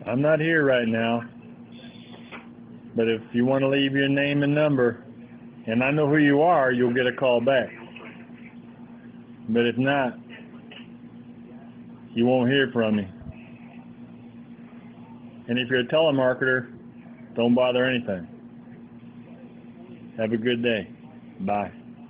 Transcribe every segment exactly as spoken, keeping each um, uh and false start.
I'm not here right now, but if you want to leave your name and number, and I know who you are, you'll get a call back. But if not, you won't hear from me. And if you're a telemarketer, don't bother anything. Have a good day. Bye.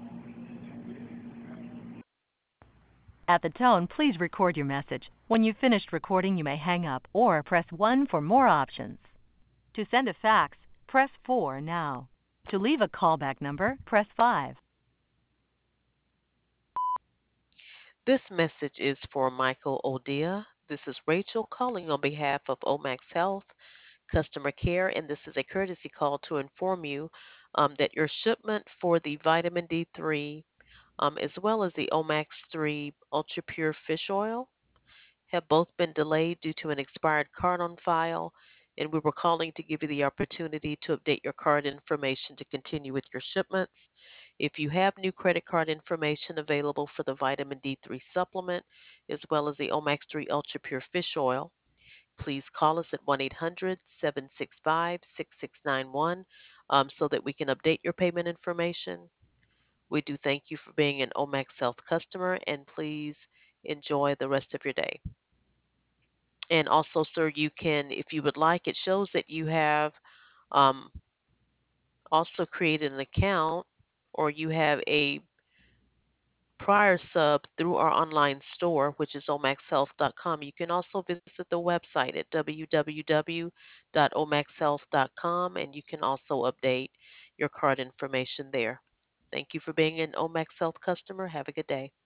At the tone, please record your message. When you've finished recording, you may hang up or press one for more options. To send a fax, press four now. To leave a callback number, press five. This message is for Michael Odia. This is Rachel calling on behalf of Omax Health Customer Care, and this is a courtesy call to inform you um, that your shipment for the vitamin D three, um, as well as the Omax three Ultra Pure Fish Oil, have both been delayed due to an expired card on file, and we were calling to give you the opportunity to update your card information to continue with your shipments. If you have new credit card information available for the vitamin D three supplement, as well as the Omax three Ultra Pure Fish Oil, please call us at one eight hundred, seven six five, six six nine one um, so that we can update your payment information. We do thank you for being an Omax Health customer, and please enjoy the rest of your day. And also, sir, you can, if you would like, it shows that you have um, also created an account or you have a prior sub through our online store, which is omax health dot com. You can also visit the website at w w w dot omax health dot com, and you can also update your card information there. Thank you for being an Omax Health customer. Have a good day.